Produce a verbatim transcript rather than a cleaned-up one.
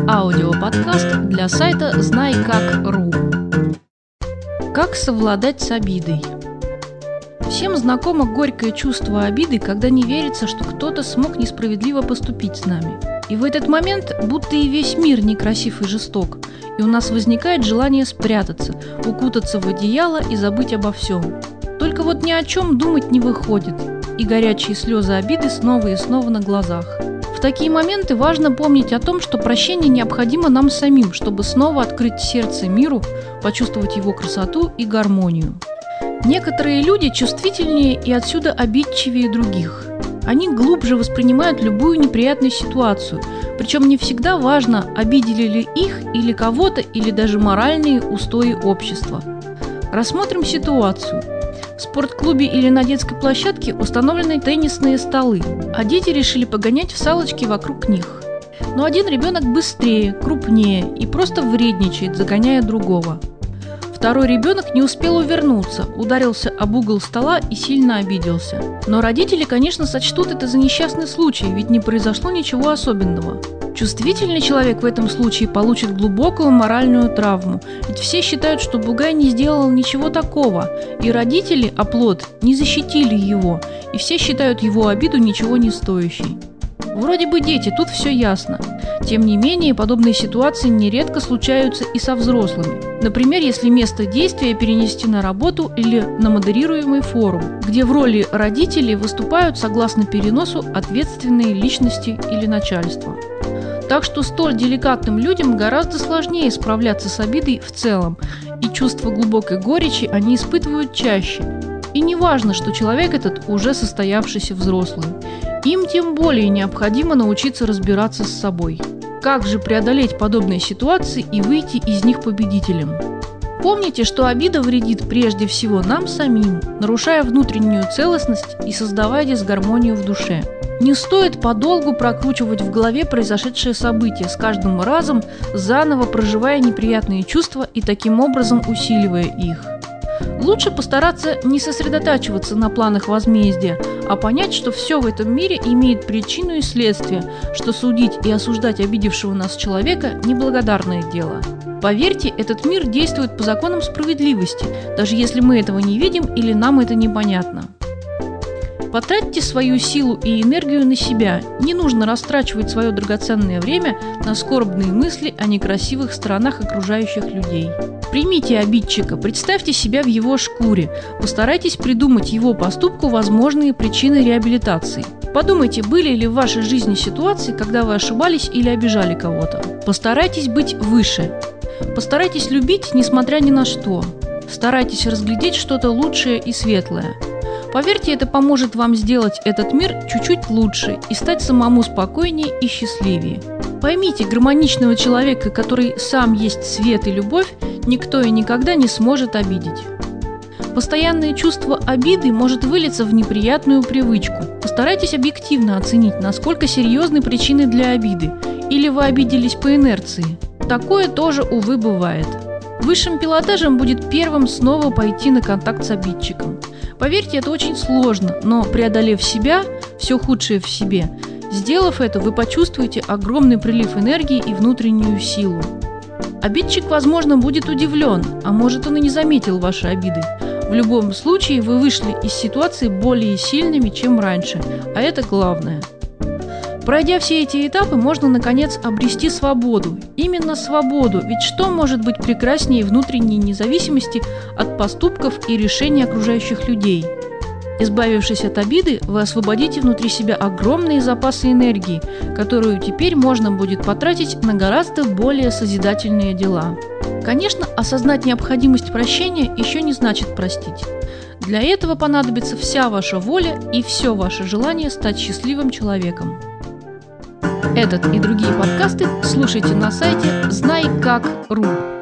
Аудиоподкаст для сайта знай как точка ру. Как совладать с обидой? Всем знакомо горькое чувство обиды, когда не верится, что кто-то смог несправедливо поступить с нами. И в этот момент будто и весь мир некрасив и жесток, и у нас возникает желание спрятаться, укутаться в одеяло и забыть обо всем. Только вот ни о чем думать не выходит, и горячие слезы обиды снова и снова на глазах. В такие моменты важно помнить о том, что прощение необходимо нам самим, чтобы снова открыть сердце миру, почувствовать его красоту и гармонию. Некоторые люди чувствительнее и отсюда обидчивее других. Они глубже воспринимают любую неприятную ситуацию, причем не всегда важно, обидели ли их или кого-то, или даже моральные устои общества. Рассмотрим ситуацию. В спортклубе или на детской площадке установлены теннисные столы, а дети решили погонять в салочки вокруг них. Но один ребенок быстрее, крупнее и просто вредничает, загоняя другого. Второй ребенок не успел увернуться, ударился об угол стола и сильно обиделся. Но родители, конечно, сочтут это за несчастный случай, ведь не произошло ничего особенного. Чувствительный человек в этом случае получит глубокую моральную травму, ведь все считают, что Бугай не сделал ничего такого, и родители, оплот, не защитили его, и все считают его обиду ничего не стоящей. Вроде бы дети, тут все ясно. Тем не менее, подобные ситуации нередко случаются и со взрослыми. Например, если место действия перенести на работу или на модерируемый форум, где в роли родителей выступают, согласно переносу, ответственные личности или начальство. Так что столь деликатным людям гораздо сложнее справляться с обидой в целом, и чувство глубокой горечи они испытывают чаще. И не важно, что человек этот уже состоявшийся взрослый. Им тем более необходимо научиться разбираться с собой. Как же преодолеть подобные ситуации и выйти из них победителем? Помните, что обида вредит прежде всего нам самим, нарушая внутреннюю целостность и создавая дисгармонию в душе. Не стоит подолгу прокручивать в голове произошедшее событие, с каждым разом заново проживая неприятные чувства и таким образом усиливая их. Лучше постараться не сосредотачиваться на планах возмездия, а понять, что все в этом мире имеет причину и следствие, что судить и осуждать обидевшего нас человека – неблагодарное дело. Поверьте, этот мир действует по законам справедливости, даже если мы этого не видим или нам это непонятно. Потратьте свою силу и энергию на себя. Не нужно растрачивать свое драгоценное время на скорбные мысли о некрасивых сторонах окружающих людей. Примите обидчика, представьте себя в его шкуре, постарайтесь придумать его поступку возможные причины реабилитации. Подумайте, были ли в вашей жизни ситуации, когда вы ошибались или обижали кого-то. Постарайтесь быть выше. Постарайтесь любить, несмотря ни на что. Старайтесь разглядеть что-то лучшее и светлое. Поверьте, это поможет вам сделать этот мир чуть-чуть лучше и стать самому спокойнее и счастливее. Поймите, гармоничного человека, который сам есть свет и любовь, никто и никогда не сможет обидеть. Постоянное чувство обиды может вылиться в неприятную привычку. Постарайтесь объективно оценить, насколько серьезны причины для обиды, или вы обиделись по инерции. Такое тоже, увы, бывает. Высшим пилотажем будет первым снова пойти на контакт с обидчиком. Поверьте, это очень сложно, но преодолев себя, все худшее в себе, сделав это, вы почувствуете огромный прилив энергии и внутреннюю силу. Обидчик, возможно, будет удивлен, а может, он и не заметил вашей обиды. В любом случае, вы вышли из ситуации более сильными, чем раньше, а это главное. Пройдя все эти этапы, можно, наконец, обрести свободу. Именно свободу, ведь что может быть прекраснее внутренней независимости от поступков и решений окружающих людей? Избавившись от обиды, вы освободите внутри себя огромные запасы энергии, которую теперь можно будет потратить на гораздо более созидательные дела. Конечно, осознать необходимость прощения еще не значит простить. Для этого понадобится вся ваша воля и все ваше желание стать счастливым человеком. Этот и другие подкасты слушайте на сайте знай как точка ру.